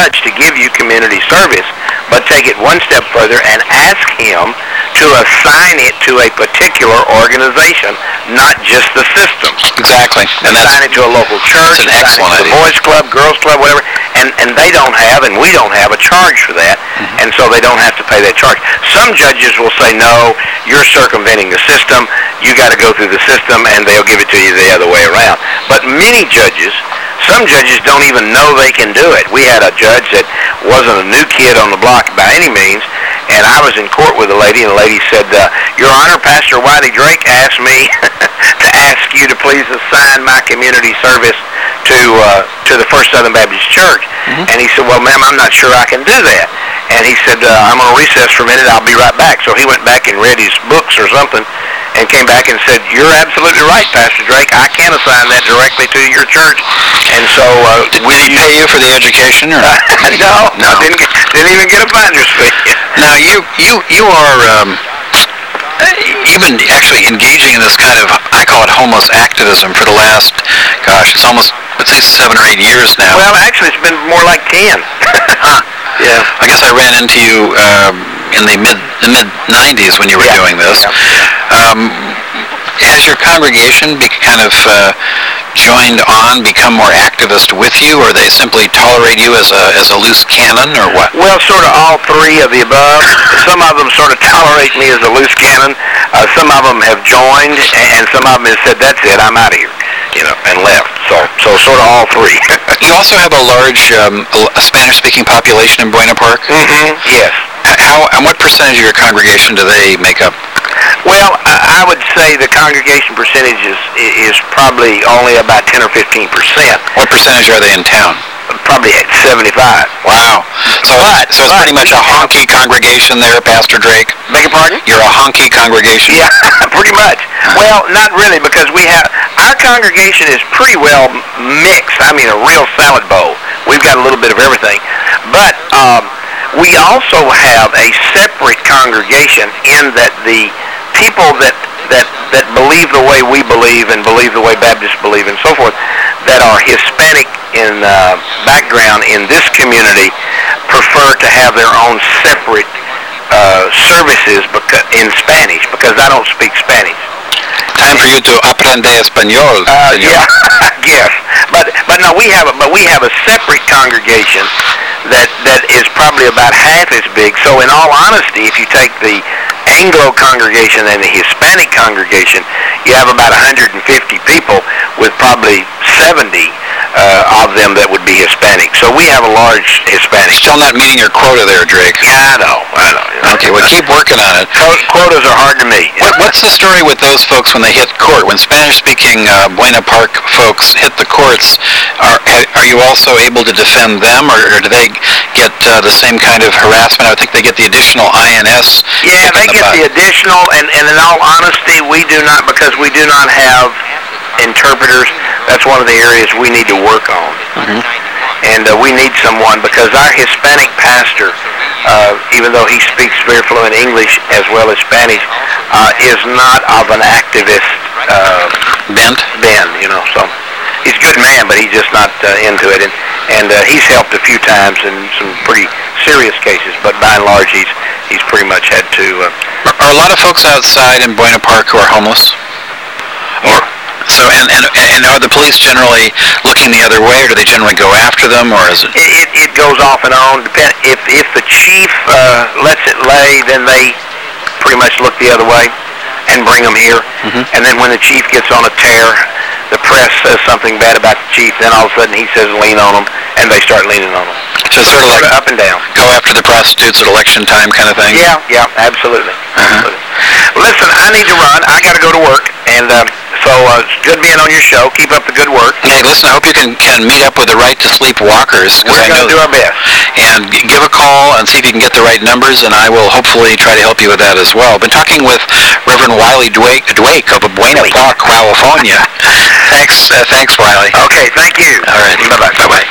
judge to give you community service, but take it one step further and ask him to assign it to a particular organization, not just the system. Exactly. And assign it to a local church, an excellent idea. A boys club, girls club, whatever, and they don't have, and we don't have a charge for that, and so they don't have to pay that charge. Some judges will say, no, you're circumventing the system, you got to go through the system, and they'll give it to you the other way around. But some judges don't even know they can do it. We had a judge that wasn't a new kid on the block by any means, and I was in court with a lady, and the lady said, Your Honor, Pastor Wiley Drake asked me to ask you to please assign my community service to the First Southern Baptist Church. And he said, well, ma'am, I'm not sure I can do that. And he said, I'm going to recess for a minute, I'll be right back. So he went back and read his books or something, and came back and said, you're absolutely right, Pastor Drake, I can't assign that directly to your church. And so... Did he pay you for the education? Or? No, didn't even get a finder's fee. Now, you are... even actually engaging in this kind of, I call it homeless activism for the last, it's almost, let's say 7 or 8 years now. Well, actually, it's been more like 10. Yeah. I guess I ran into you in the mid-90s when you were doing this. Yeah. Has your congregation joined on, become more activist with you, or they simply tolerate you as a loose cannon, or what? Well, sort of all three of the above. Some of them sort of tolerate me as a loose cannon. Some of them have joined, and some of them have said, that's it, I'm out of here, and left. So sort of all three. You also have a large Spanish-speaking population in Buena Park? Yes. And what percentage of your congregation do they make up? Well, I would say the congregation percentage is probably only about 10 or 15%. What percentage are they in town? Probably at 75. Wow. So it's pretty much a honky congregation there, Pastor Drake? Beg your pardon? You're a honky congregation? Yeah, pretty much. Well, not really, because our congregation is pretty well mixed. I mean, a real salad bowl. We've got a little bit of everything. But we also have a separate congregation in that the people that believe the way we believe and believe the way Baptists believe and so forth, that are Hispanic in background in this community, prefer to have their own separate services in Spanish, because I don't speak Spanish. Time for you to aprende español. Yeah, yes. But no, we have a separate congregation that is probably about half as big. So in all honesty, if you take the Anglo congregation and the Hispanic congregation, you have about 150 people, with probably 70 of them that would be Hispanic. So we have a large Hispanic. Still not meeting your quota there, Drake. Yeah, I know. Okay, well, keep working on it. Quotas are hard to meet. What's the story with those folks when they hit court? When Spanish-speaking Buena Park folks hit the courts, are you also able to defend them, or do they get the same kind of harassment? I think they get the additional INS. Yeah, they get the additional, and in all honesty, we do not, because we do not have interpreters. That's one of the areas we need to work on. And we need someone, because our Hispanic pastor, even though he speaks very fluent English as well as Spanish, is not of an activist bent, so he's a good man, but he's just not into it. And he's helped a few times in some pretty serious cases, but by and large, he's pretty much had to... Are a lot of folks outside in Buena Park who are homeless? So, and are the police generally looking the other way, or do they generally go after them, or is it... It goes off and on. If the chief lets it lay, then they pretty much look the other way and bring them here. And then when the chief gets on a tear, the press says something bad about the chief, then all of a sudden he says lean on them, and they start leaning on them. So it's sort of like up and down. Go after the prostitutes at election time kind of thing? Yeah, absolutely. Absolutely. Listen, I need to run. I got to go to work, and so it's good being on your show. Keep up the good work. Hey, listen, I hope you can meet up with the Right to Sleep walkers. We're going to do our best. And give a call and see if you can get the right numbers, and I will hopefully try to help you with that as well. Been talking with Reverend Wiley Drake of Buena Park, California. Thanks, Wiley. Okay, thank you. All right. Bye-bye. Bye-bye.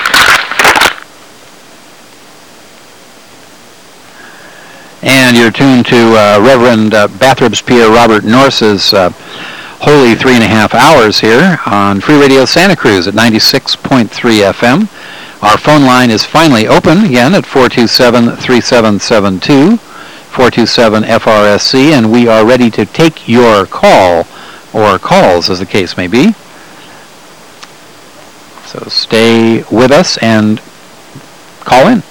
And you're tuned to Reverend Bathrobe's Pierre Robert Norse's Holy 3.5 Hours here on Free Radio Santa Cruz at 96.3 FM. Our phone line is finally open again at 427-3772, 427-FRSC, and we are ready to take your call, or calls as the case may be. So stay with us and call in.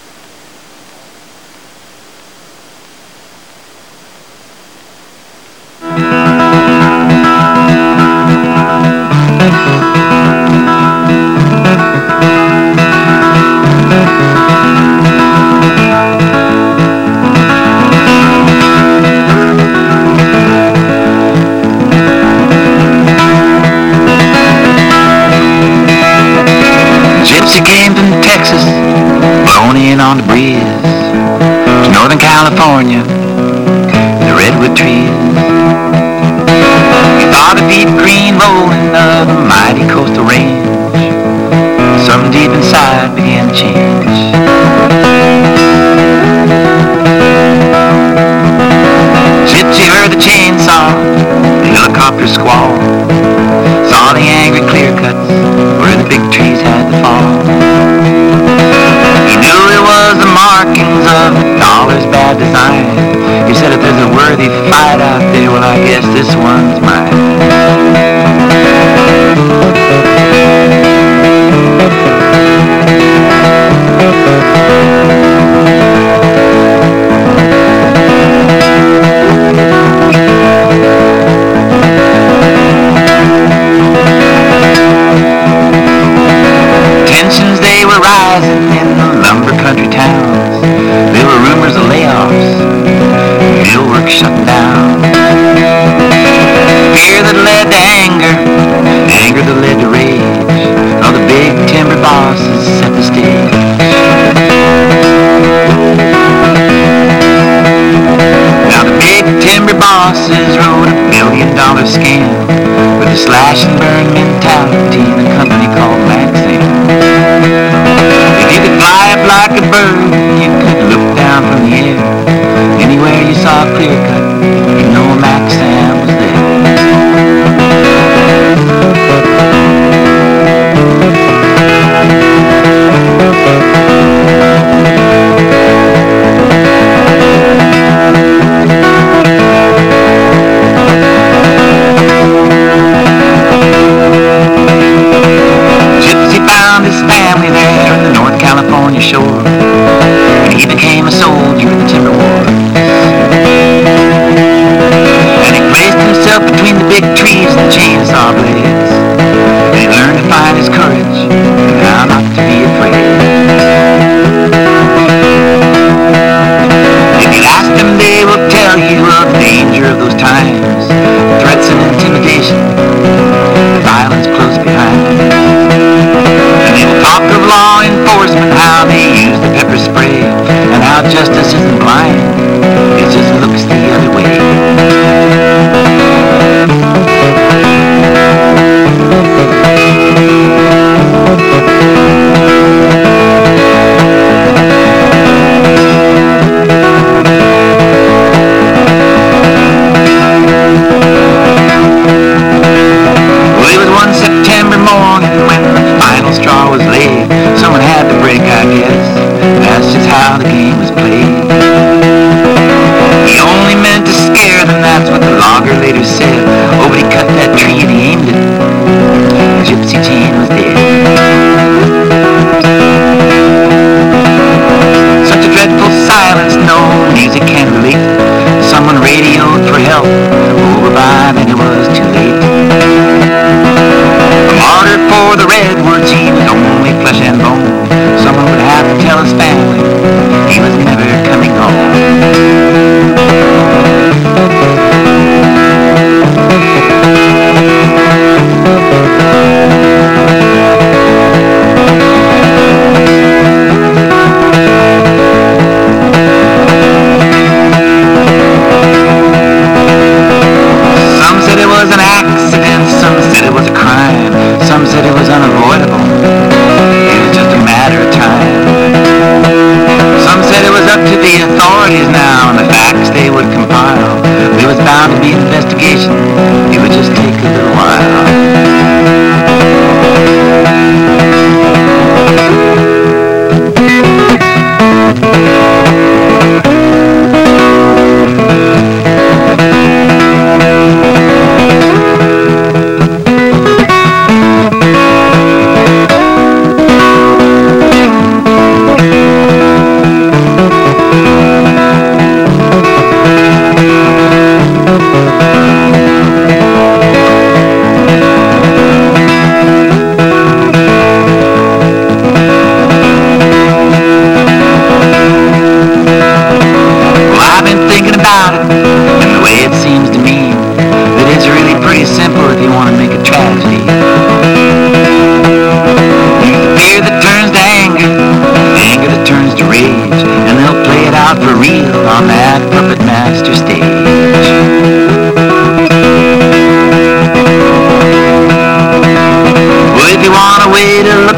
Gypsy came from Texas, blown in on the breeze, to Northern California, the redwood trees. He thought of deep green rolling of the mighty coastal range. Something deep inside began to change. Gypsy heard the chainsaw, the helicopter squall, saw the angry clear cuts where the big trees had to fall. He knew it was the markings of the dollar's bad design. He said, if there's a worthy fight out there, well, I guess this one's mine. Tensions, they were rising in the lumber country towns. There were rumors of layoffs, mill work shutting down. Fear that led to anger, anger that led to rage. All the big timber bosses set the stage. Now the big timber bosses wrote $1 million scam with a slash and burn mentality in a company called Maxam. If you could fly up like a bird, you could look down from the air. Anywhere you saw a clear cut, you know Maxam was there. Gypsy found his family there in the North California shore, and he became a soldier in the timber wars. And he placed himself between the big trees and the chainsaw blades, and he learned to find his courage and how not to be afraid. If you ask them, they will tell you of the danger of those times, threats and intimidation, the violence close behind. And they will talk of law enforcement, how they use the pepper spray, and how justice isn't blind, it just looks the other way. Well, it was one September morning when the final straw was laid. Someone had to break, I guess. That's just how the game was played. He only meant to scare them, that's what the logger later said. Oh, but he cut that tree and he aimed it. Gypsy Jane was dead. Such a dreadful silence, no music can relate. Someone radioed for help. Oh, bye, then it was too late. A martyr for the redwoods, he was only flesh and bone. Someone would have to tell his family he was never coming home.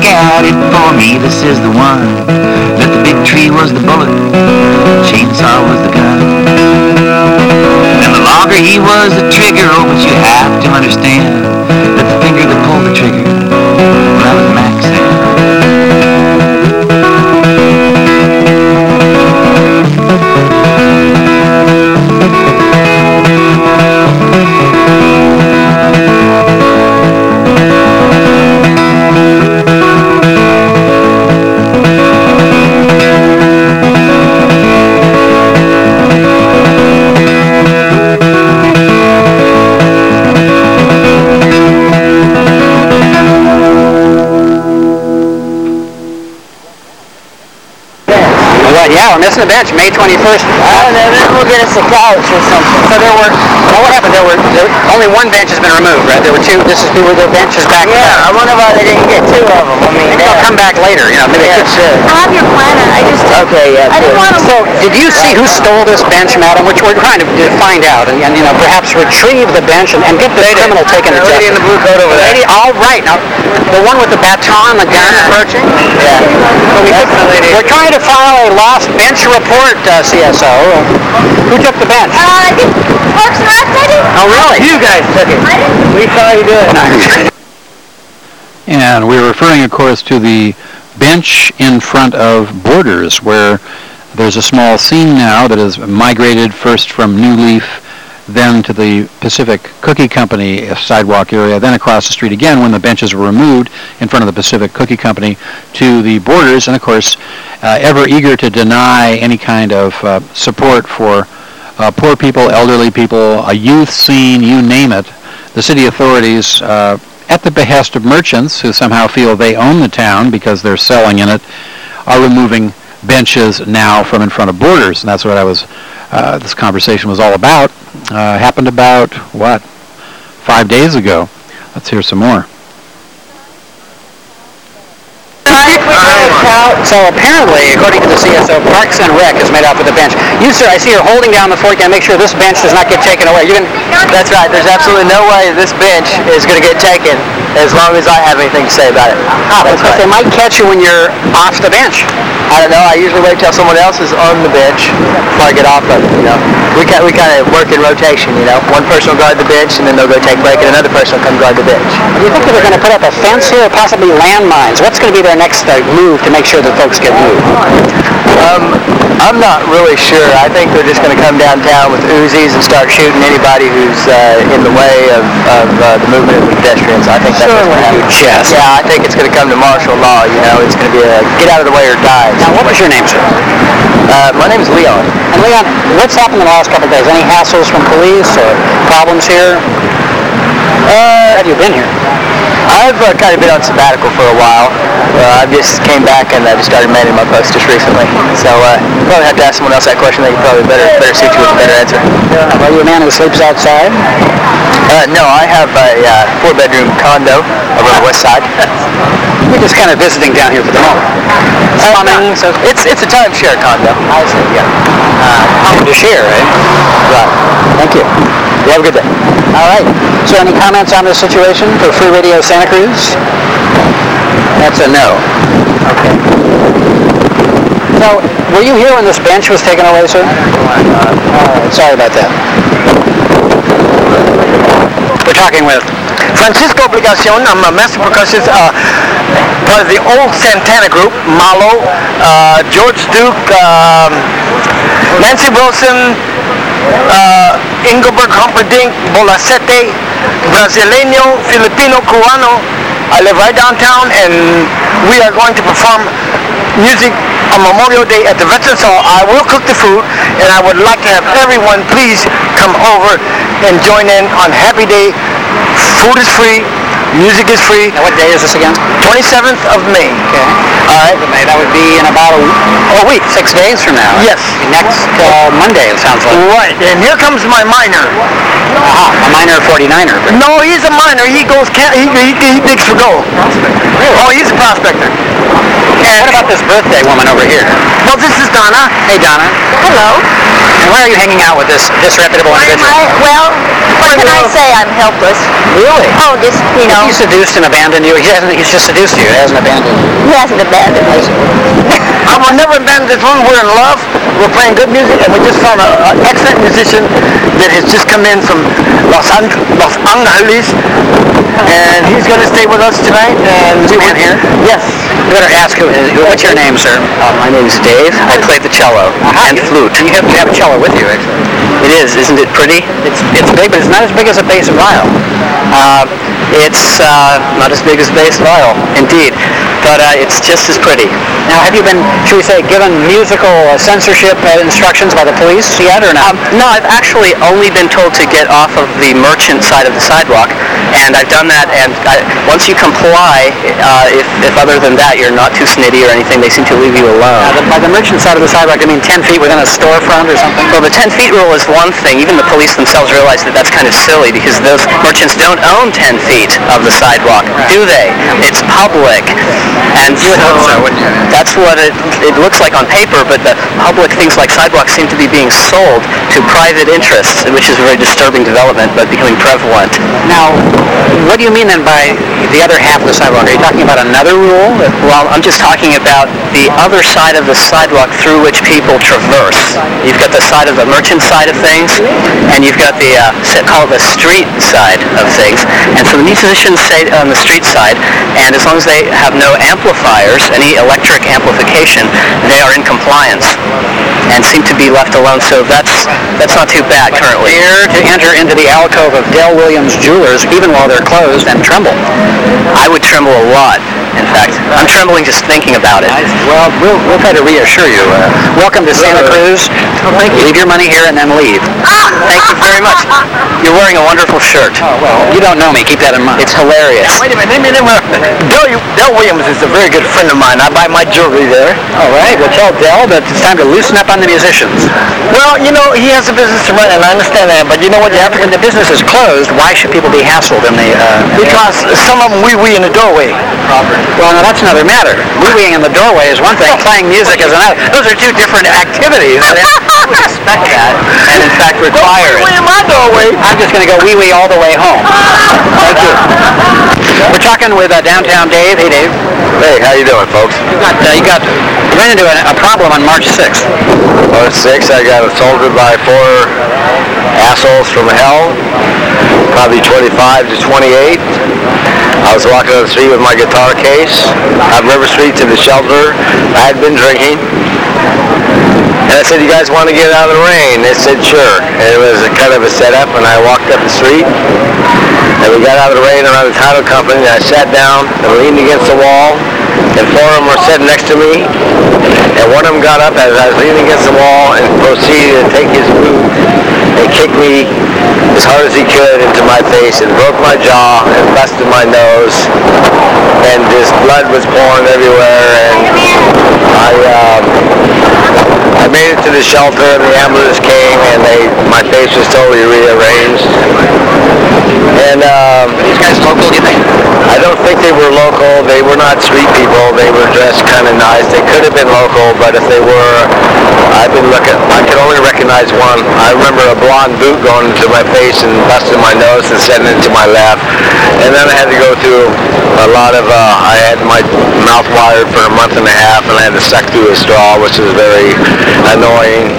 look at it for me, this is the one. That the big tree was the bullet, chainsaw was the gun. And the logger, he was the trigger, oh, but you have to understand that the finger that pulled the trigger, well, that was Max there. Yeah, we're missing a bench, May 21st. I don't know, maybe we'll get us a couch or something. So what happened? Only one bench has been removed, right? There were two, were their benches back there. Yeah, I wonder why they didn't get two of them. I mean, They'll come back later, maybe yeah, sure. I have your planner. I just Okay, yeah, I didn't want to. So, did you see who stole this bench, madam? Which we're trying to find out, and perhaps retrieve the bench and get the criminal taken to justice. lady in the blue coat over there. Lady, all right. Now, the one with the baton, the gun approaching? Yeah. We're trying to file a lost bench report, CSO. Who took the bench? I think Parks and Rec did it. Oh, really? You guys took it. I didn't. We saw you do it. And we're referring, of course, to the bench in front of Borders, where there's a small scene now that has migrated first from New Leaf, then to the Pacific Cookie Company sidewalk area, then across the street again when the benches were removed in front of the Pacific Cookie Company to the Borders, and of course ever eager to deny any kind of support for poor people, elderly people, a youth scene, you name it. The city authorities, at the behest of merchants who somehow feel they own the town because they're selling in it, are removing benches now from in front of Borders, and that's what this conversation was all about. Happened about, 5 days ago. Let's hear some more. So apparently, according to the CSO, Parks and Rec is made up with the bench. You, sir, I see you're holding down the fort. Can I make sure this bench does not get taken away? That's right. There's absolutely no way this bench is going to get taken as long as I have anything to say about it. That's right. They might catch you when you're off the bench. I don't know. I usually wait till someone else is on the bench before I get off of it, We kind of work in rotation, One person will guard the bench, and then they'll go take a break, and another person will come guard the bench. Do you think that they're going to put up a fence here, or possibly landmines? What's going to be their next move to make sure that folks get moved? I'm not really sure. I think they're just going to come downtown with Uzis and start shooting anybody who's in the way of the movement of the pedestrians. I think that's what's going to happen. Yes. Yeah, I think it's going to come to martial law. It's going to be a get out of the way or die. Now, what was your name, sir? My name is Leon. And Leon, what's happened in the last couple of days? Any hassles from police or problems here? Have you been here? I've kind of been on sabbatical for a while. I just came back and I just started manning my post just recently. So probably have to ask someone else that question. They could probably better suit you with a better answer. Are you a man who sleeps outside? No, I have a 4-bedroom condo over on the west side. We're just kind of visiting down here for the moment. Plumbing, so it's a timeshare condo. I see. Yeah. To share, eh? Right. Thank you. You have a good day. All right. So any comments on this situation for Free Radio Santa Cruz? That's a no. Okay. So, were you here when this bench was taken away, sir? All right. Sorry about that. We're talking with Francisco Obligacion. I'm a master percussionist, part of the old Santana group, Malo, George Duke, Nancy Wilson, Engelbert Humperdinck, Bolacete, Brasileño, Filipino, Cubano. I live right downtown, and we are going to perform music on Memorial Day at the Veterans Hall. I will cook the food, and I would like to have everyone please come over and join in on Happy Day. Food is free. Music is free. Now, what day is this again? 27th of May. Okay. All right. That would be in about a week, 6 days from now. Yes. Next Monday, it sounds like. Right. And here comes my minor. A minor 49er. No, he's a minor. He goes. He digs for gold. Really? Oh, he's a prospector. And what about this birthday woman over here? Well, this is Donna. Hey, Donna. Hello. And why are you hanging out with this disreputable individual? Well, what can I say? I'm helpless. Really? Oh, just, you know, He seduced and abandoned you. He's just seduced you. He hasn't abandoned you. he hasn't abandoned me. I will never abandon this one. We're in love. We're playing good music, and we just found an excellent musician that has just come in from Los Angeles, and he's going to stay with us tonight. And Is he man here? Yes. You better ask what's your name, sir? My name is Dave. I play the cello and flute. You have a cello with you, actually. It is, isn't it pretty? It's big, but it's not as big as a bass viol. It's not as big as bass viol, indeed, but it's just as pretty. Now, have you been, should we say, given musical censorship instructions by the police yet, or not? No, I've actually only been told to get off of the merchant side of the sidewalk, and I've done that, and once you comply, if other than that you're not too snitty or anything, they seem to leave you alone. By the merchant side of the sidewalk, I mean 10 feet within a storefront or something? Well, the 10 feet rule is one thing. Even the police themselves realize that that's kind of silly because those merchants don't own 10 feet of the sidewalk, do they? It's public. And so that's what it looks like on paper, but the public things like sidewalks seem to be being sold to private interests, which is a very disturbing development, but becoming prevalent. Now, what do you mean then by the other half of the sidewalk? Are you talking about another rule? Well, I'm just talking about the other side of the sidewalk through which people traverse. You've got the side of the merchant side of things, and you've got the, call it the street side of things. And so the musicians stay on the street side, and as long as they have no amplifiers, any electric amplification, they are in compliance and seem to be left alone. So that's not too bad currently. Dare to enter into the alcove of Del Williams Jewelers even while they're closed and tremble. I would tremble a lot, in fact. I'm trembling just thinking about it. Well, we'll try to reassure you. Welcome to Santa Cruz. Thank you. Leave your money here and then leave. Thank you very much. You're wearing a wonderful shirt. Oh, well, you don't know me. Keep that in mind. It's hilarious. Wait a minute. Del Williams is a very good friend of mine. I buy my jewelry there. All right. Well, tell Del that it's time to loosen up on the musicians. Well, you know, he has a business to run, and I understand that, but you know what? When the business is closed, why should people be hassled in the... Because some of them wee in the doorway. Well, now that's another matter. Wee-weeing in the doorway is one thing. Playing music is another. Those are two different activities. I would expect that, and in fact require it. Wee in my doorway. I'm just going to go wee-wee all the way home. Thank you. We're talking with downtown Dave. Hey, Dave. Hey, how you doing, folks? You ran into a problem on March 6th. March 6th, I got assaulted by 4 assholes from hell, probably 25 to 28. I was walking on the street with my guitar case on River Street to the shelter. I had been drinking. And I said, you guys want to get out of the rain? They said, sure. And it was kind of a setup, and I walked up the street, and we got out of the rain around the title company, and I sat down and leaned against the wall, and 4 of them were sitting next to me, and one of them got up as I was leaning against the wall and proceeded to take his boot and kick me as hard as he could into my face and broke my jaw and busted my nose, and this blood was pouring everywhere, and I made it to the shelter, and the ambulance came, and my face was totally rearranged. And These guys local, do you think? I don't think they were local. They were not street people. They were dressed kind of nice. They could have been local, but if they were, I've been looking. I could only recognize one. I remember a blonde boot going into my face and busting my nose and setting into my lap. And then I had to go through a lot of, I had my mouth wired for a month and a half, and I had to suck through a straw, which was very annoying.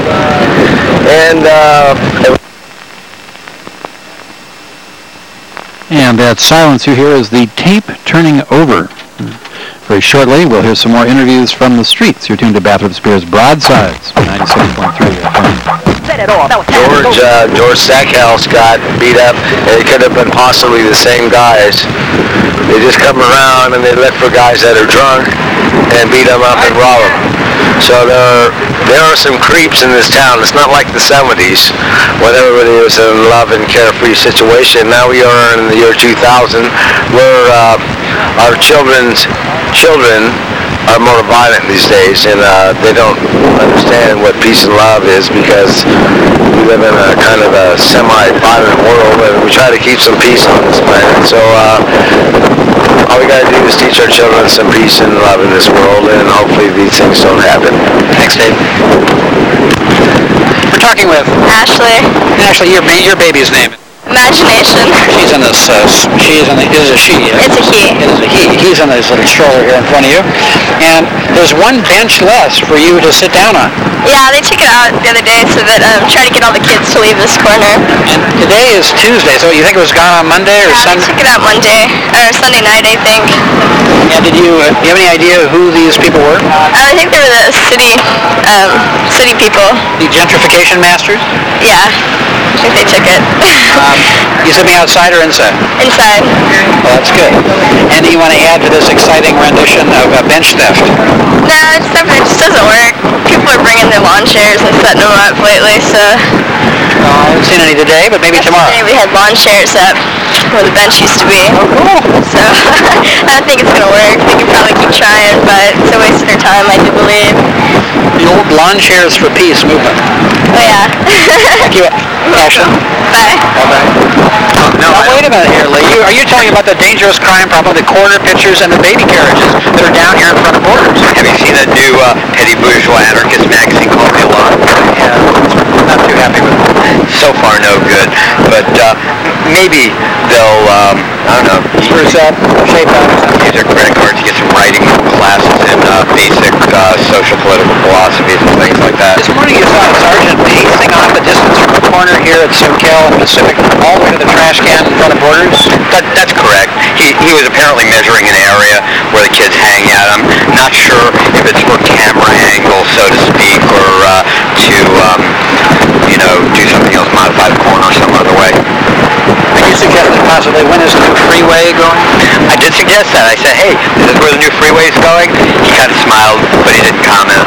And that silence you hear is the tape turning over. Very shortly, we'll hear some more interviews from the streets. You're tuned to Bathrop Spears Broadsides, 97.3 George Stackhouse got beat up, and it could have been possibly the same guys. They just come around and they look for guys that are drunk and beat them up and rob them. So there are some creeps in this town. It's not like the 70s when everybody was in love and carefree situation. Now we are in the year 2000 where our children are more violent these days, and they don't understand what peace and love is because we live in a kind of a semi-violent world, and we try to keep some peace on this planet. So all we got to do is teach our children some peace and love in this world, and hopefully these things don't happen. Thanks, Dave. talking with Ashley. Ashley, your baby's name. Imagination. She's in this, she is in the, it is a she. It's a he. It is a he. He's in this little stroller here in front of you. And there's one bench less for you to sit down on. Yeah, they took it out the other day so that try to get all the kids to leave this corner. And today is Tuesday, so you think it was gone on Monday or Yeah, Sunday? they took it out Monday, or Sunday night, I think. And do you have any idea who these people were? I think they were the city people. The gentrification masters? Yeah, I think they took it. You sitting outside or inside? Inside. Well, that's good. And do you want to add to this exciting rendition of bench theft? No, it's stuff that just doesn't work. People are bringing their lawn chairs and setting them up lately, so... I haven't seen any today, but maybe tomorrow. Yesterday we had lawn chairs up where the bench used to be. Oh, cool. So, I don't think it's going to work. They could probably keep trying, but it's a waste of their time, I do believe. The old Lawn Chairs for Peace movement. Oh, yeah. Thank you, Ashley. Bye. Bye-bye. Now, wait a minute here, Lee. Are you talking about the dangerous crime problem, the quarter pitchers and the baby carriages that are down here in front of Borders? Have you seen that new petty bourgeois anarchist magazine called The Alarm? Yeah, not too happy with it. So far, no good. But maybe they'll, I don't know, Spruce up, shape up. use their credit cards to get some writing classes in basic social political philosophies and things like that. This morning you saw a sergeant pacing off the distance from the corner here at Soquel and Pacific all the way to the trash can in front of Borders. That's correct. He was apparently measuring an area where the kids hang out. I'm not sure if it's for camera angle, so to speak, or to do something else, modify the corner some other way. And you suggested possibly when is the new freeway going? I did suggest that. I said, hey, is this where the new freeway is going? He kind of smiled, but he didn't comment.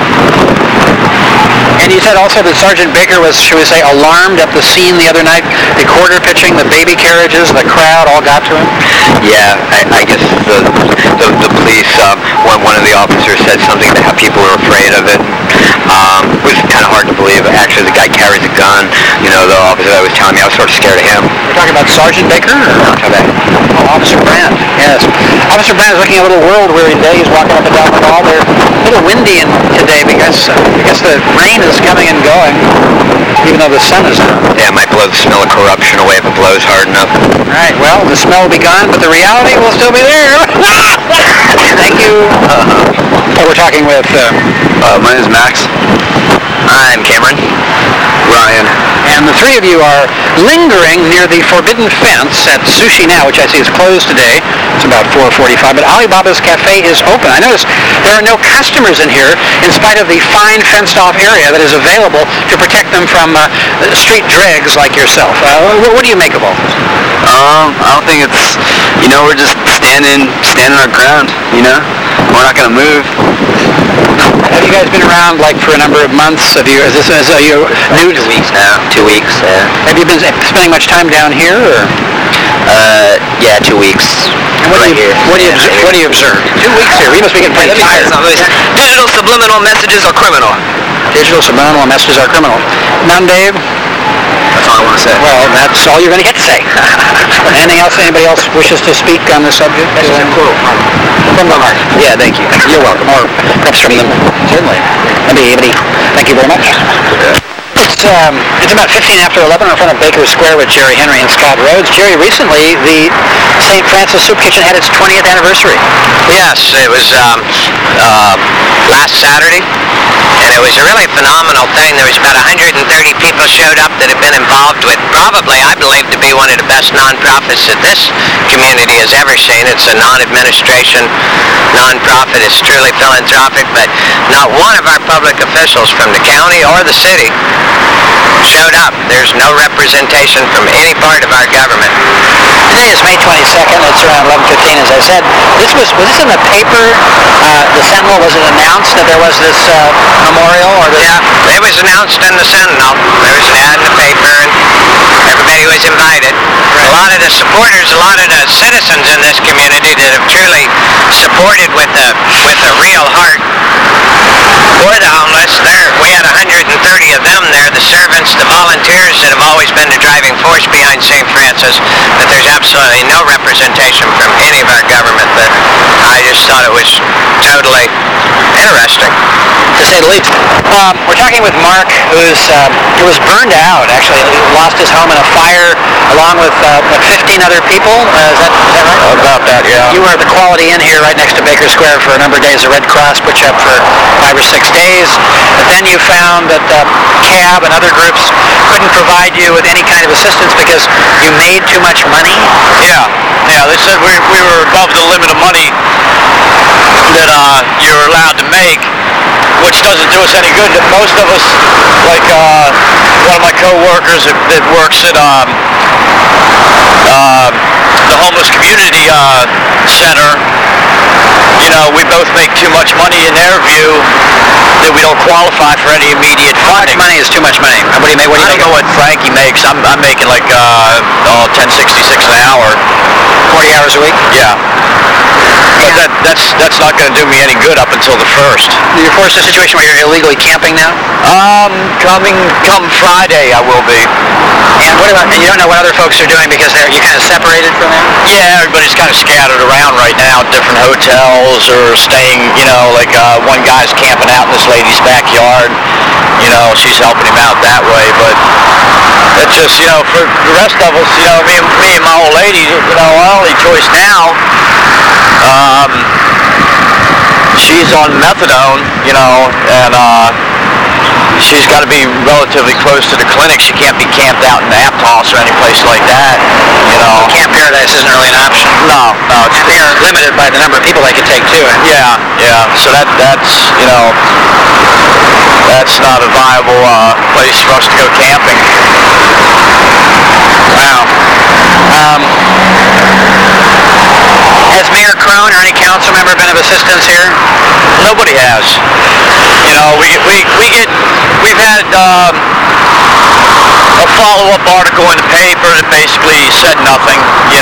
And you said also that Sergeant Baker was, should we say, alarmed at the scene the other night? The quarter pitching, the baby carriages, the crowd all got to him? Yeah, I guess the police, when one of the officers said something about how people were afraid of it, it was kind of hard to believe. Actually, the guy carries a gun. The officer that was telling me, I was sort of scared of him. You're talking about Sergeant Baker? Or? Okay. Officer Brand, yes. Officer Brand is looking a little world-weary today. He's walking up and down the hall. They're a little windy today because I guess the rain is coming and going, even though the sun is out. Yeah, it might blow the smell of corruption away if it blows hard enough. All right, well, the smell will be gone, but the reality will still be there. Thank you. We're talking with... My name is Max. I'm Cameron. Ryan. And the three of you are lingering near the Forbidden Fence at Sushi Now, which I see is closed today. It's about 4:45, but Alibaba's Cafe is open. I notice there are no customers in here in spite of the fine fenced-off area that is available to protect them from street dregs like yourself. What do you make of all this? I don't think it's, we're just standing our ground, We're not going to move. Have you guys been around for a number of months? Are you new? 2 weeks now. 2 weeks, yeah. Have you been spending much time down here? Or? Yeah, 2 weeks. And what do you observe? 2 weeks here. You must be getting pretty tired. Digital subliminal messages are criminal. Digital subliminal messages are criminal. None, Dave? That's all I want to say. Well, that's all you're going to get to say. Anything else? Anybody else wishes to speak on this subject? From the heart. Yeah, thank you. You're welcome. Or perhaps from them. Certainly. Anybody. Thank you very much. It's about 15 after 11 in front of Baker Square with Jerry Henry and Scott Rhodes. Jerry, recently the St. Francis Soup Kitchen had its 20th anniversary. Yes, it was last Saturday, and it was a really phenomenal thing. There was about 130 people showed up that have been involved with probably, I believe, to be one of the best nonprofits that this community has ever seen. It's a non-administration nonprofit. It's truly philanthropic, but not one of our public officials from the county or the city showed up. There's no representation from any part of our government. Today is May 22nd. It's around 11:15, as I said. Was this in the paper? The Sentinel, was it announced that there was this memorial? Yeah, it was announced in the Sentinel. There was an ad in the paper, and everybody was invited. Right. A lot of the supporters, a lot of the citizens in this community that have truly supported with a real heart for the homeless. We had 130 of them there, the servants, the volunteers that have always been the driving force behind St. Francis, but there's absolutely no representation from any of our government. But I just thought it was totally interesting. To say say the least. We're talking with Mark, who was burned out, actually. He lost his home in a fire along with 15 other people. Is that right? About that, yeah. You were at the Quality Inn here right next to Baker Square for a number of days. The Red Cross put you up for 5 or 6 days. But then you found that CAB and other groups couldn't provide you with any kind of assistance because you made too much money? Yeah, they said we were above the limit of money that you're allowed to make, which doesn't do us any good. Most of us, like one of my co-workers that works at the homeless community center, we both make too much money in their view that we don't qualify for any immediate funding. How much money is too much money? What do you make? I don't know what Frankie makes. I'm making like $10.66 an hour. 40 hours a week? Yeah. But that's not going to do me any good up until the 1st. You're forced to a situation where you're illegally camping now? Come Friday I will be. And what about, you don't know what other folks are doing because you're kind of separated from them? Yeah, everybody's kind of scattered around right now at different hotels or staying, like one guy's camping out in this lady's backyard. She's helping him out that way, but it's just, for the rest of us, me and my old lady, our only choice now, she's on methadone, and she's got to be relatively close to the clinic. She can't be camped out in Aptos or any place like that, Camp Paradise isn't really an option. No, it's limited by the number of people they can take to it. Yeah. So that's not a viable place for us to go camping. Wow. Has Mayor Crone or any council member been of assistance here? Nobody has. We've had a follow-up article in the paper that basically said nothing.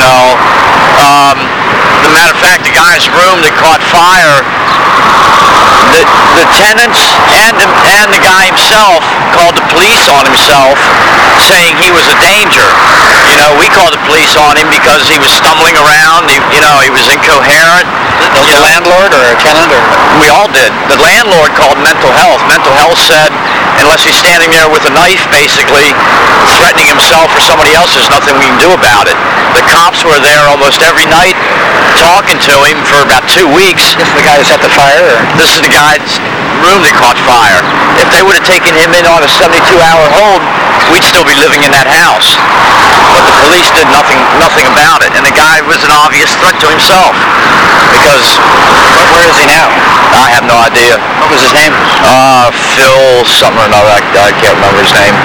The matter of fact, the guy's room that caught fire, the tenants and the guy himself called the police on himself, saying he was a danger. We called the police on him because he was stumbling around. He was incoherent. The landlord or a tenant? We all did. The landlord called mental health. Mental health said, unless he's standing there with a knife, basically threatening himself or somebody else, there's nothing we can do about it. The cops were there almost every night talking to him for about 2 weeks. This is the guy who set the fire? Or? This is the guy's room that caught fire. If they would have taken him in on a 72-hour hold, we'd still be living in that house. But the police did nothing about it, and the guy was an obvious threat to himself. Because where is he now? I have no idea. What was his name? Phil something or another. I can't remember his name.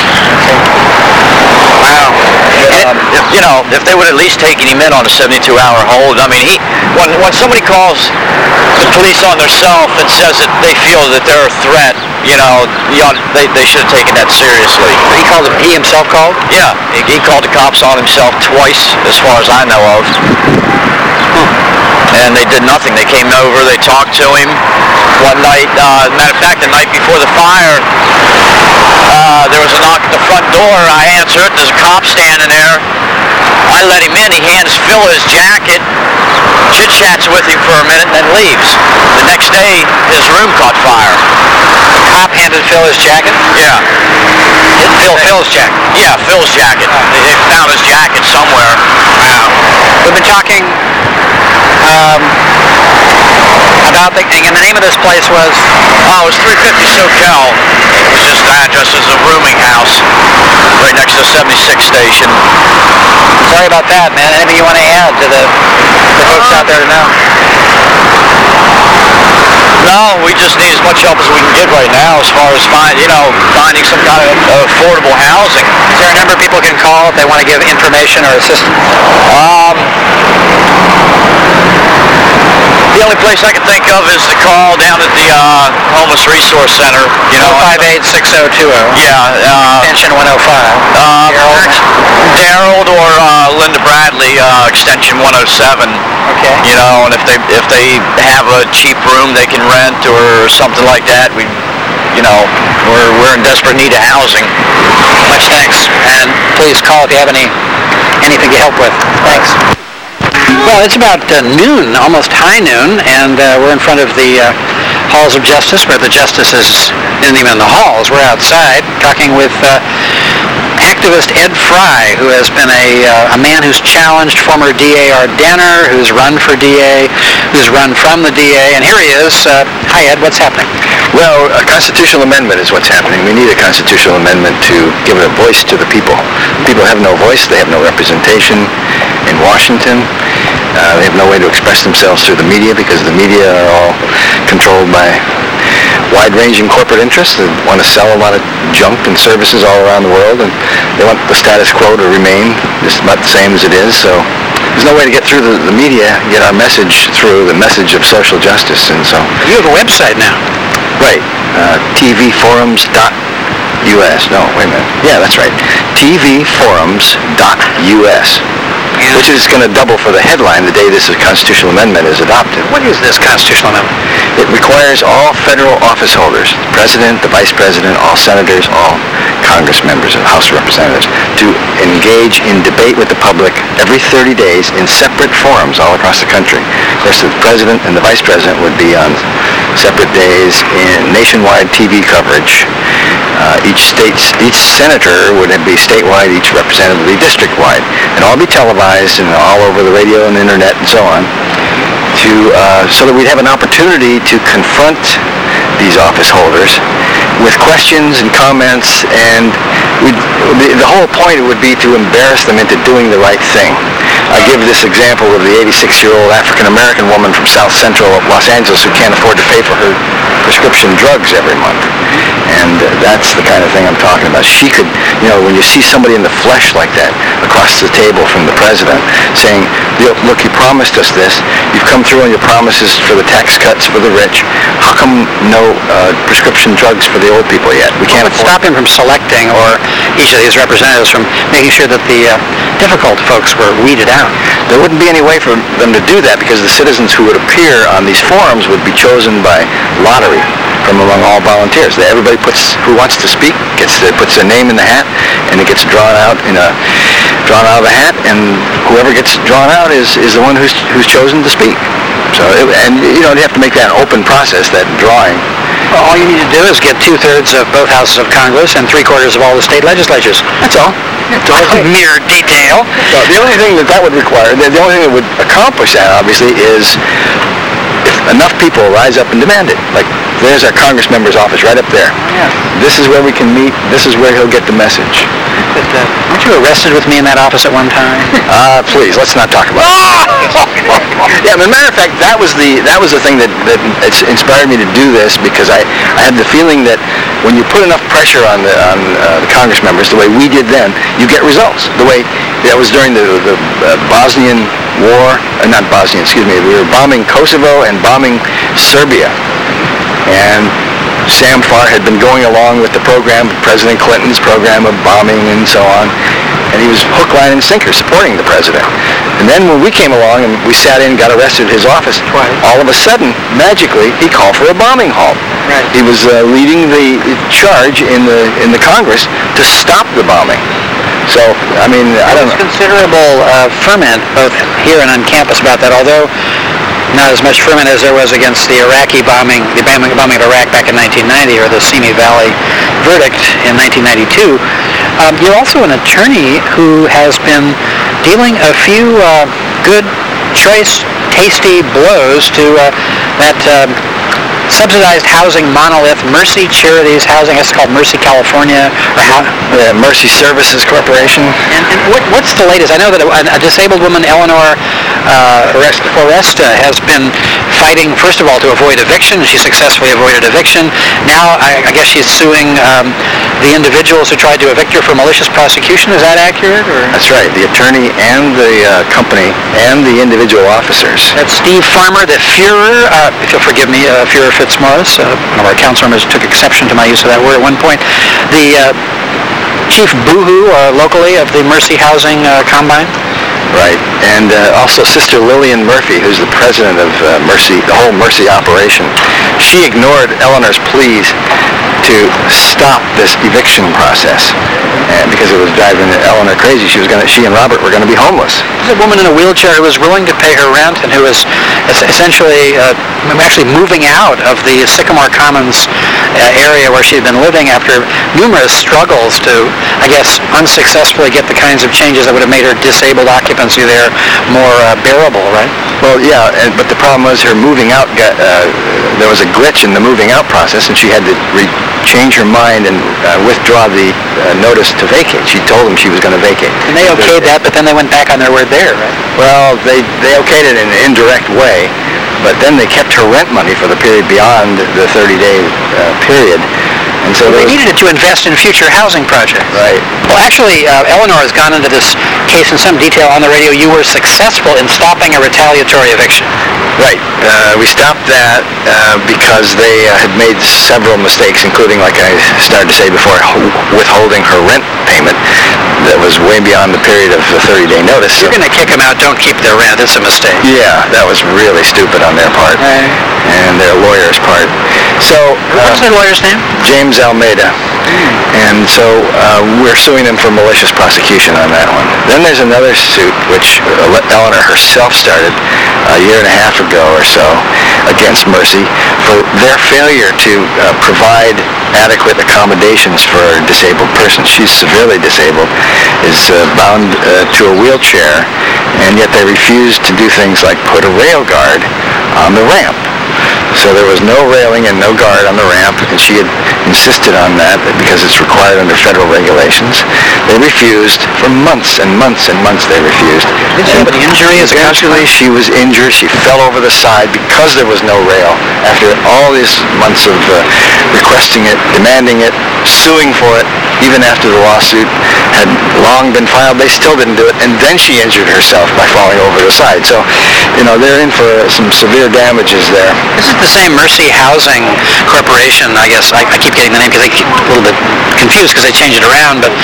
Wow. If they would at least taken him in on a 72-hour hold, when somebody calls the police on themselves and says that they feel that they're a threat, they should have taken that seriously. He himself called? Yeah, he called the cops on himself twice, as far as I know of. And they did nothing. They came over, they talked to him. One night, matter of fact, the night before the fire, there was a knock at the front door. I answer it. There's a cop standing there. I let him in. He hands Phil his jacket, chit-chats with him for a minute, and then leaves. The next day, his room caught fire. The cop handed Phil his jacket? Yeah. Phil's jacket? Yeah, Phil's jacket. They found his jacket somewhere. Wow. We've been talking about and the name of this place was? Oh, it was 350 Soquel. It was just the address as a rooming house right next to the 76 station. Sorry about that, man. Anything you want to add to the folks out there to know? No, we just need as much help as we can get right now as far as finding some kind of affordable housing. Is there a number of people can call if they want to give information or assistance? The only place I can think of is the call down at the Homeless Resource Center. 058-6020. Yeah. Extension 105. Daryl or Linda Bradley, extension 107. Okay. And if they have a cheap room they can rent or something like that, we're in desperate need of housing. Much thanks. And please call if you have anything to help with. Thanks. Well, it's about noon, almost high noon, and we're in front of the halls of justice, where the justices isn't even in the halls. We're outside talking with activist Ed Fry, who has been a man who's challenged former DA Art Danner, who's run for DA, who's run from the DA, and here he is. Hi, Ed, what's happening? Well, a constitutional amendment is what's happening. We need a constitutional amendment to give a voice to the people. People have no voice. They have no representation in Washington. They have no way to express themselves through the media because the media are all controlled by wide-ranging corporate interests that want to sell a lot of junk and services all around the world, and they want the status quo to remain just about the same as it is. So there's no way to get through the media, get our message through, the message of social justice. And so you have a website now. Right. tvforums.us. No, wait a minute. Yeah, that's right. tvforums.us. Which is going to double for the headline the day this constitutional amendment is adopted. What is this constitutional amendment? It requires all federal office holders, the president, the vice president, all senators, all Congress members and House of Representatives, to engage in debate with the public every 30 days in separate forums all across the country. Of course, the president and the vice president would be on separate days in nationwide TV coverage. Each senator would be statewide, each representative would be district-wide, and all be televised and all over the radio and the internet and so on, so that we'd have an opportunity to confront these office holders with questions and comments, and the whole point would be to embarrass them into doing the right thing. I give this example of the 86-year-old African-American woman from South Central Los Angeles who can't afford to pay for her prescription drugs every month. And that's the kind of thing I'm talking about. She could, when you see somebody in the flesh like that across the table from the president saying, look, you promised us this. You've come through on your promises for the tax cuts for the rich. How come no prescription drugs for the old people yet? We can't stop him from selecting, or each of these representatives from making sure that the difficult folks were weeded out. There wouldn't be any way for them to do that because the citizens who would appear on these forums would be chosen by lottery from among all volunteers. Everybody who wants to speak puts their name in the hat, and it gets drawn out of the hat, and whoever gets drawn out is the one who's chosen to speak. So, you have to make that an open process, that drawing. Well, all you need to do is get 2/3 of both houses of Congress and 3/4 of all the state legislatures. That's all. Mere detail. So the only thing that would require, the only thing that would accomplish that, obviously, is if enough people rise up and demand it. Like, there's our Congress member's office right up there. Yeah. This is where we can meet. This is where he'll get the message. But, weren't you arrested with me in that office at one time? Please, let's not talk about it. Yeah, as a matter of fact, that was the thing that inspired me to do this, because I had the feeling that when you put enough pressure on the Congress members, the way we did then, you get results. The way that was during the Bosnian War, not Bosnian, excuse me. We were bombing Kosovo and bombing Serbia, and Sam Farr had been going along with the program, President Clinton's program of bombing and so on, and he was hook, line, and sinker supporting the president. And then when we came along and we sat in, got arrested at his office, all of a sudden, magically, he called for a bombing halt. Right. He was leading the charge in the Congress to stop the bombing. So, I mean, I don't know. There's considerable ferment both here and on campus about that, although not as much ferment as there was against the Iraqi bombing, the bombing of Iraq back in 1990, or the Simi Valley verdict in 1992. You're also an attorney who has been dealing a few good, choice, tasty blows to that subsidized housing monolith, Mercy Charities Housing. It's called Mercy California, or Mercy Services Corporation. And what's the latest? I know that a disabled woman, Eleanor Foresta, has been fighting, first of all, to avoid eviction. She successfully avoided eviction. Now, I guess she's suing the individuals who tried to evict her for malicious prosecution. Is that accurate? Or? That's right. The attorney and the company and the individual officers. That's Steve Farmer, the Fuhrer, if you'll forgive me, Fuhrer Fitzmaurice, one of our council members took exception to my use of that word at one point. The chief boohoo locally of the Mercy Housing Combine. Right, and also Sister Lillian Murphy, who's the president of Mercy, the whole Mercy operation. She ignored Eleanor's pleas to stop this eviction process, and because it was driving Eleanor crazy. She and Robert were going to be homeless. There's a woman in a wheelchair who was willing to pay her rent and who was essentially actually moving out of the Sycamore Commons area where she had been living after numerous struggles to, I guess, unsuccessfully get the kinds of changes that would have made her disabled occupancy there more bearable, right? Well, yeah, but the problem was her moving out there was a glitch in the moving out process, and she had to change her mind and withdraw the notice to vacate. She told them she was going to vacate. And they okayed that, but then they went back on their word there, right? Well, they okayed it in an indirect way, but then they kept her rent money for the period beyond the 30-day period. And so they needed it to invest in future housing projects. Right. Well, actually, Eleanor has gone into this case in some detail on the radio. You were successful in stopping a retaliatory eviction. Right. We stopped that because they had made several mistakes, including, like I started to say before, withholding her rent payment that was way beyond the period of the 30-day notice. You're going to kick them out, don't keep their rent. It's a mistake. Yeah, that was really stupid on their part. Right. And their lawyer's part. So what's their lawyer's name? James Almeida. And so we're suing them for malicious prosecution on that one. Then there's another suit which Eleanor herself started a year and a half ago or so against Mercy for their failure to provide adequate accommodations for disabled persons. She's severely disabled, is bound to a wheelchair, and yet they refused to do things like put a rail guard on the ramp. So there was no railing and no guard on the ramp, and she had insisted on that because it's required under federal regulations. They refused for months and months and months. They refused. Did she have an injury as a Eventually, she was injured. She fell over the side because there was no rail. After all these months of requesting it, demanding it, suing for it, even after the lawsuit had long been filed, they still didn't do it. And then she injured herself by falling over the side. So, they're in for some severe damages there. This is the same Mercy Housing Corporation, I guess. I keep getting the name because I keep a little bit confused because they changed it around, but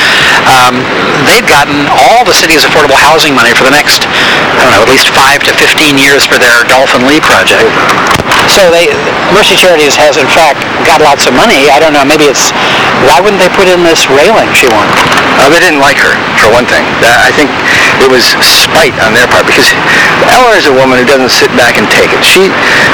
they've gotten all the city's affordable housing money for the next, at least 5 to 15 years for their Dolphin Lee project. So Mercy Charities has, in fact, got lots of money. I don't know, maybe why wouldn't they put in this railing she wanted? They didn't like her, for one thing. I think it was spite on their part, because Eleanor is a woman who doesn't sit back and take it. She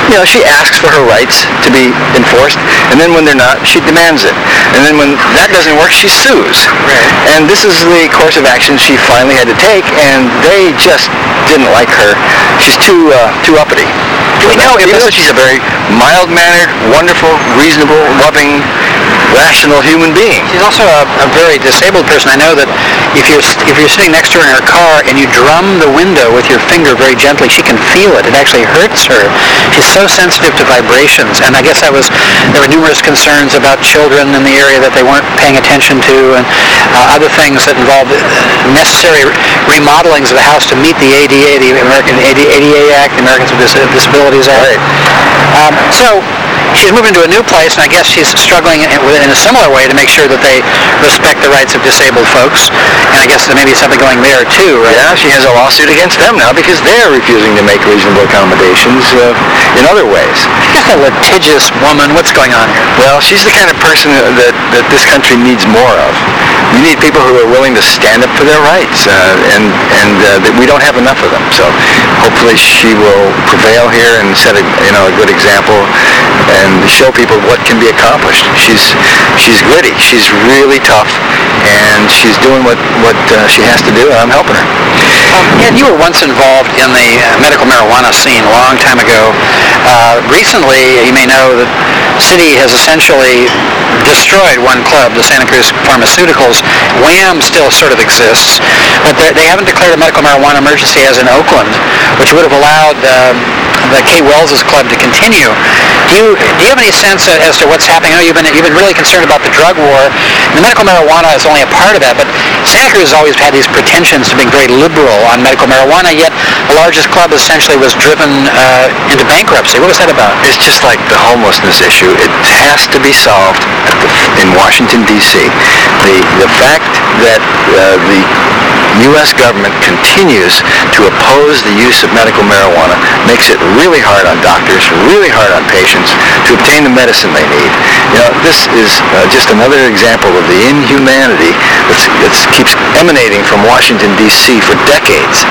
asks for her rights to be enforced, and then when they're not, she demands it. And then when that doesn't work, she sues. Right. And this is the course of action she finally had to take, and they just didn't like her. She's too uppity. Do we know even though she's a very mild-mannered, wonderful, reasonable, loving, rational human being. She's also a very disabled person. I know that if you're sitting next to her in her car and you drum the window with your finger very gently, she can feel it. It actually hurts her. She's so sensitive to vibrations. And I guess there were numerous concerns about children in the area that they weren't paying attention to, and other things that involved necessary remodelings of the house to meet the ADA, the American ADA Act, the Americans with Disabilities Act. Right. So she's moved into a new place, and I guess she's struggling in a similar way to make sure that they respect the rights of disabled folks. And I guess there may be something going there too, right? Yeah, she has a lawsuit against them now because they're refusing to make reasonable accommodations in other ways. She's a litigious woman. What's going on here? Well, she's the kind of person that this country needs more of. You need people who are willing to stand up for their rights, and that we don't have enough of them. So hopefully she will prevail here and set a good example and show people what can be accomplished. She's gritty. She's really tough, and she's doing what she has to do, and I'm helping her. And you were once involved in the medical marijuana scene a long time ago. Recently, you may know that the city has essentially destroyed one club, the Santa Cruz Pharmaceuticals. Wham still sort of exists, but they haven't declared a medical marijuana emergency as in Oakland, which would have allowed the Kay Wells's club to continue. Do you have any sense as to what's happening? I know you've been really concerned about the drug war. The medical marijuana is only a part of that, but Santa Cruz has always had these pretensions to being very liberal on medical marijuana, yet the largest club essentially was driven into bankruptcy. What was that about? It's just like the homelessness issue. It has to be solved in Washington, D.C. The fact that the U.S. government continues to oppose the use of medical marijuana makes it really hard on doctors, really hard on patients to obtain the medicine they need. This is just another example of the inhumanity that keeps emanating from Washington, D.C. for decades.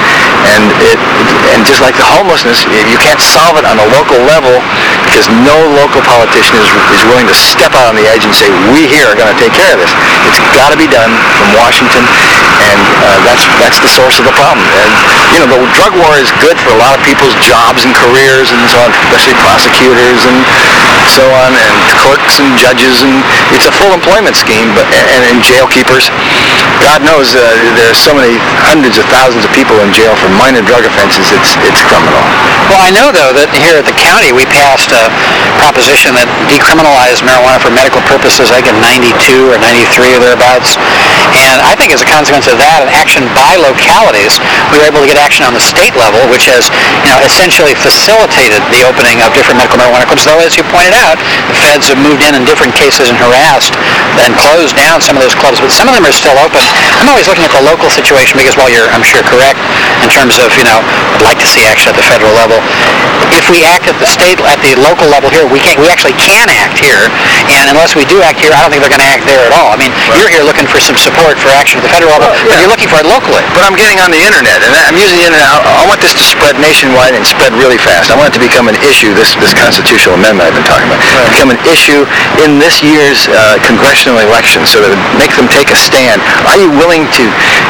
And just like the homelessness, you can't solve it on a local level because no local politician is willing to step out on the edge and say, we here are going to take care of this. It's got to be done from Washington, and that's the source of the problem. And, the drug war is good for a lot of people's jobs and careers and so on, especially prosecutors and so on, and clerks and judges, and it's a full employment scheme, and jail keepers. God knows there are so many hundreds of thousands of people in jail for minor drug offenses, it's criminal. Well, I know, though, that here at the county we passed a proposition that decriminalized marijuana for medical purposes, I think in 92 or 93 or thereabouts. And I think as a consequence of that and action by localities, we were able to get action on the state level, which has essentially facilitated the opening of different medical marijuana clubs. Though, as you pointed out, the feds have moved in different cases and harassed and closed down some of those clubs, but some of them are still open. I'm always looking at the local situation because, while you're, I'm sure, correct in terms of, I'd like to see action at the federal level. If we act at the local level here, we actually can act here, and unless we do act here, I don't think they're going to act there at all. I mean, you're here looking for some support for action at the federal level, but you're looking for it locally. But I'm getting on the internet, and I'm using the internet. I want this to spread nationwide and spread really fast. I want it to become an issue, this constitutional amendment I've been talking about, become an issue in this year's congressional election, so that make them take a stand. Are you willing to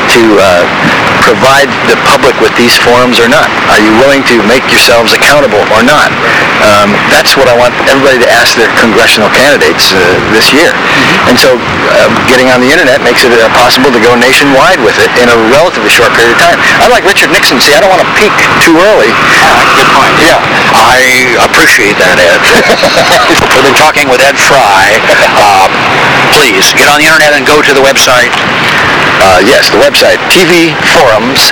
provide the public with these forums or not? Are you willing to make yourselves accountable or not? That's what I want everybody to ask their congressional candidates this year. And so getting on the internet makes it possible to go nationwide with it in a relatively short period of time. Unlike Richard Nixon, I don't want to peak too early. Good point. Yeah. I appreciate that, Ed. We've been talking with Ed Fry. Please, get on the internet and go to the website. Yes, the website, tvforums.us.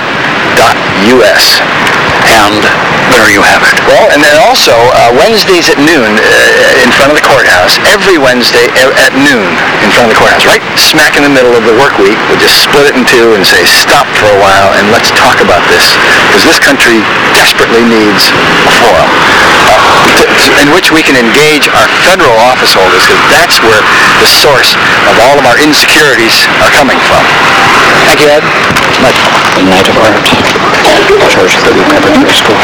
And there you have it. Well, and then also, Wednesdays at noon in front of the courthouse, every Wednesday at noon in front of the courthouse, right smack in the middle of the work week, we'll just split it in two and say, stop for a while and let's talk about this, because this country desperately needs a forum in which we can engage our federal office holders, because that's where the source of all of our insecurities are coming from. Thank you, Ed. The Knight of Art, George W. Preparatory School.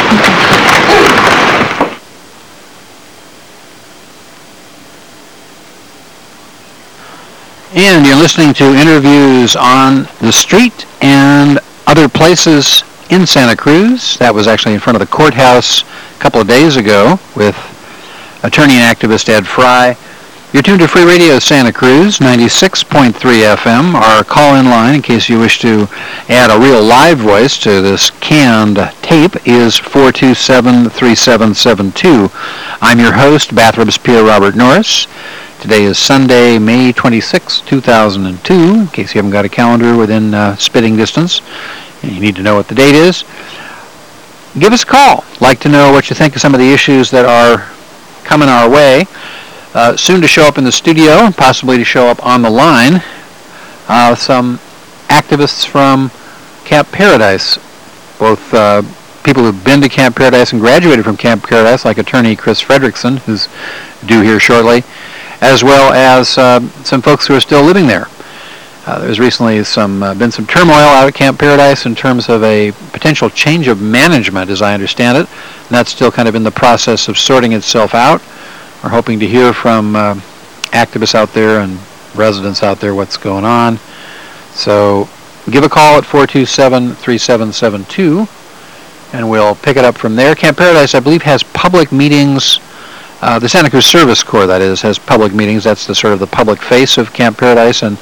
And you're listening to interviews on the street and other places in Santa Cruz. That was actually in front of the courthouse a couple of days ago with attorney and activist Ed Fry. You're tuned to Free Radio Santa Cruz, 96.3 FM. Our call-in line, in case you wish to add a real live voice to this canned tape, is 427-3772. I'm your host, Bathrob's Pierre Robert Norris. Today is Sunday, May 26, 2002, in case you haven't got a calendar within spitting distance and you need to know what the date is. Give us a call. Like to know what you think of some of the issues that are coming our way. Soon to show up in the studio, and possibly to show up on the line, some activists from Camp Paradise, both people who've been to Camp Paradise and graduated from Camp Paradise, like attorney Chris Fredrickson, who's due here shortly, as well as some folks who are still living there. There's recently been some turmoil out at Camp Paradise in terms of a potential change of management, as I understand it, and that's still kind of in the process of sorting itself out. We're hoping to hear from activists out there and residents out there what's going on. So give a call at 427-3772, and we'll pick it up from there. Camp Paradise, I believe, has public meetings. The Santa Cruz Service Corps, that is, has public meetings. That's the sort of the public face of Camp Paradise, and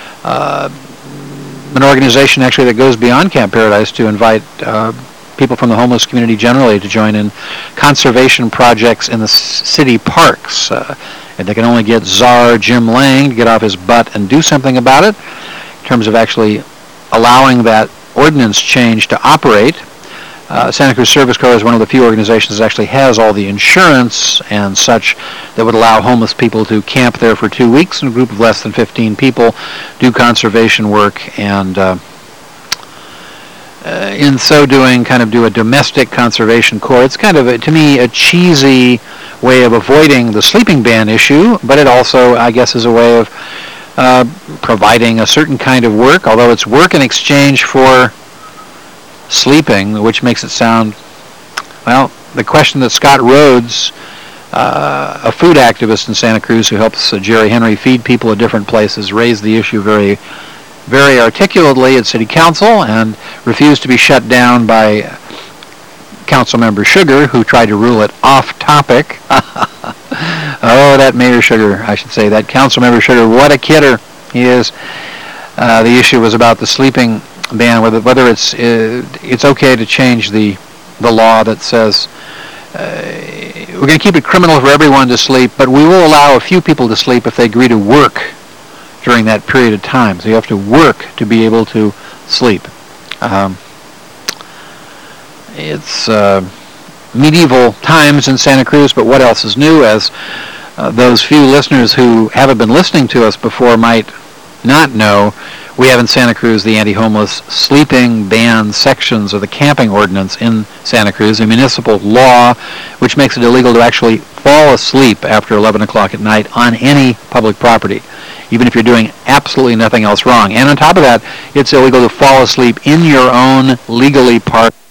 an organization actually that goes beyond Camp Paradise to invite people from the homeless community generally to join in conservation projects in the city parks. And they can only get czar Jim Lang to get off his butt and do something about it in terms of actually allowing that ordinance change to operate. Santa Cruz Service Corps is one of the few organizations that actually has all the insurance and such that would allow homeless people to camp there for 2 weeks in a group of less than 15 people, do conservation work, and in so doing kind of do a domestic conservation corps. It's kind of, to me, a cheesy way of avoiding the sleeping ban issue, but it also, I guess, is a way of providing a certain kind of work, although it's work in exchange for sleeping, which makes it sound, well, the question that Scott Rhodes, a food activist in Santa Cruz who helps Jerry Henry feed people at different places, raised the issue very, very articulately at City Council and refused to be shut down by Councilmember Sugar, who tried to rule it off topic. Oh, that Mayor Sugar, I should say, that Councilmember Sugar, what a kidder he is. The issue was about the sleeping ban, whether it's okay to change the law that says we're going to keep it criminal for everyone to sleep, but we will allow a few people to sleep if they agree to work during that period of time. So you have to work to be able to sleep. It's medieval times in Santa Cruz, but what else is new? As those few listeners who haven't been listening to us before might not know, we have in Santa Cruz the anti-homeless sleeping ban sections of the camping ordinance in Santa Cruz, a municipal law which makes it illegal to actually fall asleep after 11 o'clock at night on any public property, even if you're doing absolutely nothing else wrong. And on top of that, it's illegal to fall asleep in your own legally parked